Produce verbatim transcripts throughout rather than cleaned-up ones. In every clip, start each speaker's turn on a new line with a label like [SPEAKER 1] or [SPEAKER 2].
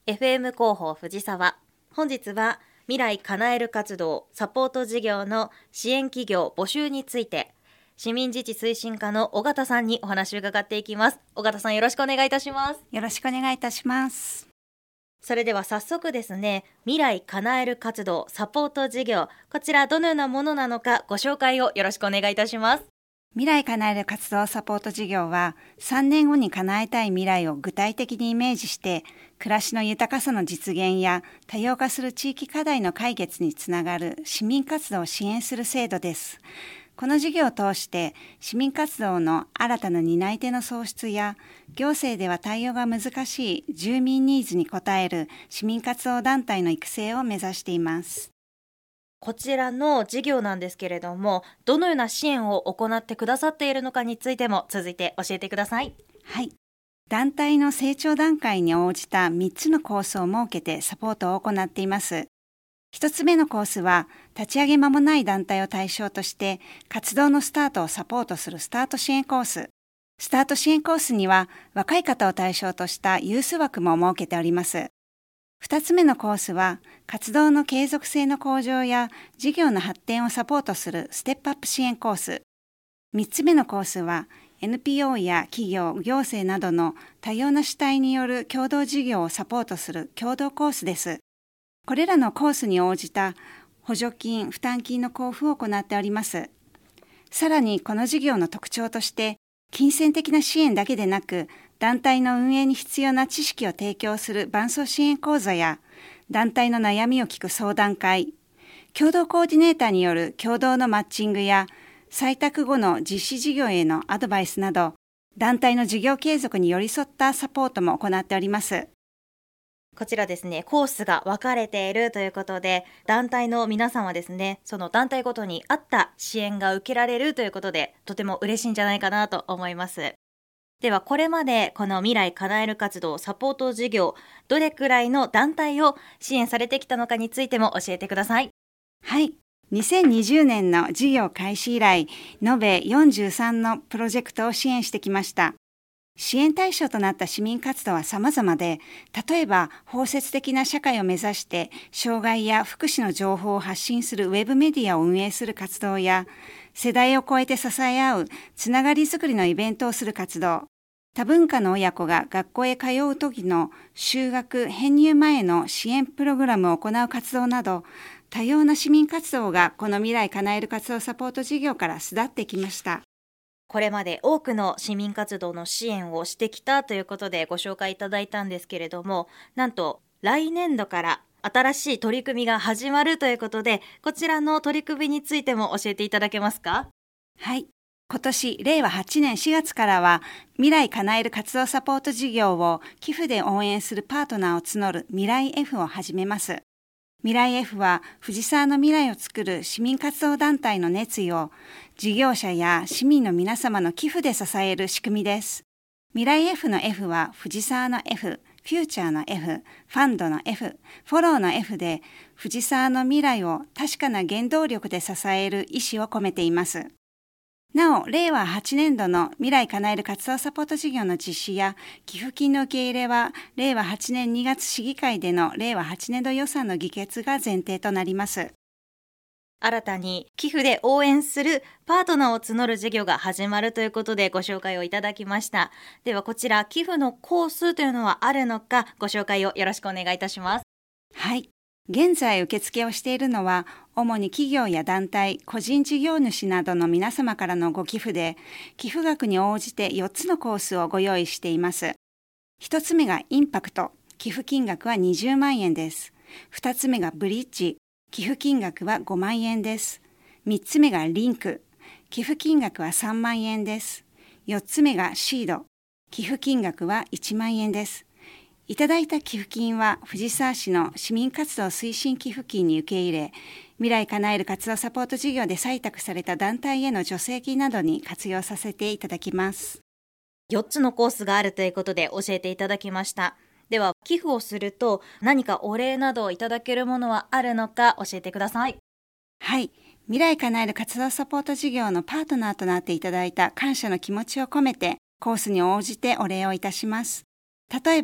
[SPEAKER 1] エフエム 広報藤沢。本日は未来叶える活動サポート事業の支援企業募集について、市民自治推進課の尾形さんにお話を伺っていきます。尾形さん、よろしくお願いいたします。
[SPEAKER 2] よろしくお願いいたします。
[SPEAKER 1] それでは早速ですね、未来叶える活動サポート事業、こちらどのようなものなのかご紹介をよろしくお願いいたします。
[SPEAKER 2] 未来叶える活動サポート事業は、さんねんごに叶えたい未来を具体的にイメージして、暮らしの豊かさの実現や多様化する地域課題の解決につながる市民活動を支援する制度です。この事業を通して、市民活動の新たな担い手の創出や、行政では対応が難しい住民ニーズに応える市民活動団体の育成を目指しています。
[SPEAKER 1] こちらの事業なんですけれども、どのような支援を行ってくださっているのかについても続いて教えてください。
[SPEAKER 2] はい。団体の成長段階に応じたみっつのコースを設けてサポートを行っています。ひとつめのコースは、立ち上げ間もない団体を対象として、活動のスタートをサポートするスタート支援コース。スタート支援コースには、若い方を対象としたユース枠も設けております。ふたつめのコースは、活動の継続性の向上や事業の発展をサポートするステップアップ支援コース。みっつめのコースは、エヌピーオー や企業、行政などの多様な主体による共同事業をサポートする共同コースです。これらのコースに応じた補助金、負担金の交付を行っております。さらにこの事業の特徴として、金銭的な支援だけでなく、団体の運営に必要な知識を提供する伴走支援講座や、団体の悩みを聞く相談会、共同コーディネーターによる共同のマッチングや、採択後の実施事業へのアドバイスなど、団体の事業継続に寄り添ったサポートも行っております。
[SPEAKER 1] こちらですね、コースが分かれているということで、団体の皆さんはですね、その団体ごとに合った支援が受けられるということで、とても嬉しいんじゃないかなと思います。では、これまでこの未来叶える活動サポート事業、どれくらいの団体を支援されてきたのかについても教えてください。
[SPEAKER 2] はい。にせんにじゅうねんの事業開始以来、延べよんじゅうさんのプロジェクトを支援してきました。支援対象となった市民活動は様々で、例えば包摂的な社会を目指して障害や福祉の情報を発信するウェブメディアを運営する活動や、世代を超えて支え合うつながりづくりのイベントをする活動、多文化の親子が学校へ通う時の就学編入前の支援プログラムを行う活動など、多様な市民活動がこの未来叶える活動サポート事業から巣立ってきました。
[SPEAKER 1] これまで多くの市民活動の支援をしてきたということでご紹介いただいたんですけれども、なんと来年度から新しい取り組みが始まるということで、こちらの取り組みについても教えていただけますか？
[SPEAKER 2] はい。今年れいわはちねんしがつからは、未来叶える活動サポート事業を寄付で応援するパートナーを募る未来 F を始めます。未来 F は藤沢の未来を作る市民活動団体の熱意を事業者や市民の皆様の寄付で支える仕組みです。未来 F の F は藤沢の F、フューチャーの F、ファンドの F、フォローの F で藤沢の未来を確かな原動力で支える意思を込めています。なお、れいわはちねんどの未来叶える活動サポート事業の実施や寄付金の受け入れは、れいわはちねんにがつ市議会でのれいわはちねんど予算の議決が前提となります。
[SPEAKER 1] 新たに寄付で応援するパートナーを募る事業が始まるということでご紹介をいただきました。ではこちら寄付のコースというのはあるのか、ご紹介をよろしくお願いいたします。
[SPEAKER 2] はい。現在受付をしているのは、主に企業や団体、個人事業主などの皆様からのご寄付で、寄付額に応じてよっつのコースをご用意しています。ひとつめがインパクト、寄付金額はにじゅうまんえんです。ふたつめがブリッジ、寄付金額はごまんえんです。みっつめがリンク、寄付金額はさんまんえんです。よっつめがシード、寄付金額はいちまんえんです。いただいた寄付金は藤沢市の市民活動推進寄付金に受け入れ、未来叶える活動サポート事業で採択された団体への助成金などに活用させていただきます。
[SPEAKER 1] よっつのコースがあるということで教えていただきました。では寄付をすると何かお礼などいただけるものはあるのか教えてください。
[SPEAKER 2] はい。未来叶える活動サポート事業のパートナーとなっていただいた感謝の気持ちを込めてコースに応じてお礼をいたします。例えば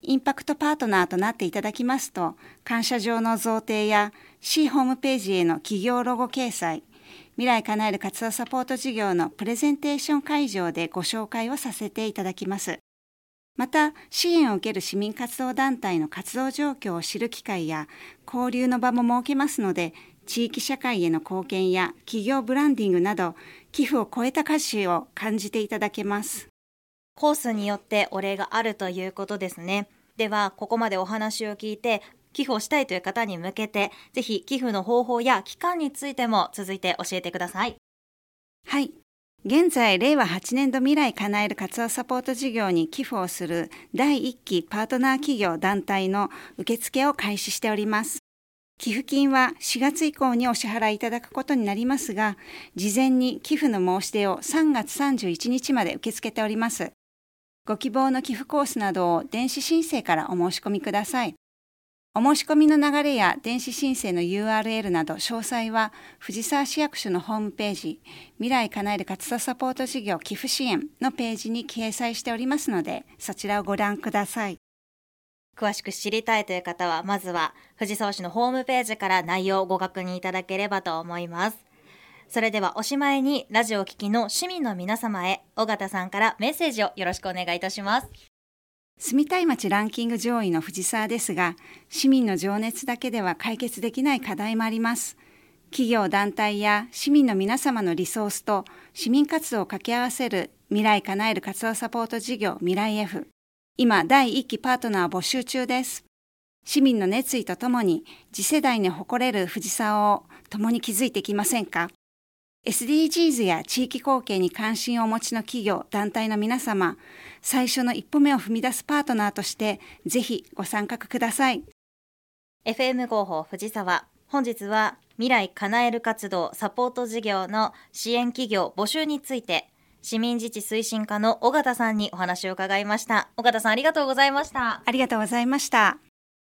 [SPEAKER 2] インパクトパートナーとなっていただきますと、感謝状の贈呈や市ホームページへの企業ロゴ掲載、未来叶える活動サポート事業のプレゼンテーション会場でご紹介をさせていただきます。また、支援を受ける市民活動団体の活動状況を知る機会や交流の場も設けますので、地域社会への貢献や企業ブランディングなど、寄付を超えた価値を感じていただけます。
[SPEAKER 1] コースによってお礼があるということですね。では、ここまでお話を聞いて、寄付をしたいという方に向けて、ぜひ寄付の方法や期間についても続いて教えてください。
[SPEAKER 2] はい。現在、れいわはちねんど未来叶える活動サポート事業に寄付をするだいいっきパートナー企業団体の受付を開始しております。寄付金はしがつ以降にお支払いいただくことになりますが、事前に寄付の申し出をさんがつさんじゅういちにちまで受け付けております。ご希望の寄付コースなどを電子申請からお申し込みください。お申し込みの流れや電子申請の ユーアールエル など詳細は藤沢市役所のホームページ、未来叶える活動サポート事業寄付支援のページに掲載しておりますので、そちらをご覧ください。
[SPEAKER 1] 詳しく知りたいという方は、まずは藤沢市のホームページから内容をご確認いただければと思います。それではおしまいに、ラジオを聴きの市民の皆様へ、尾形さんからメッセージをよろしくお願いいたします。
[SPEAKER 2] 住みたい街ランキング上位の藤沢ですが、市民の情熱だけでは解決できない課題もあります。企業団体や市民の皆様のリソースと市民活動を掛け合わせる未来叶える活動サポート事業未来 F。今、だいいっきパートナーを募集中です。市民の熱意とともに次世代に誇れる藤沢を共に築いていきませんか？ エスディージーズ や地域貢献に関心をお持ちの企業、団体の皆様、最初の一歩目を踏み出すパートナーとして、ぜひご参画ください。
[SPEAKER 1] エフエム 広報藤沢、本日は未来叶える活動サポート事業の支援企業募集について、市民自治推進課の尾形さんにお話を伺いました。尾形さん、ありがとうございました。
[SPEAKER 2] ありがとうございました。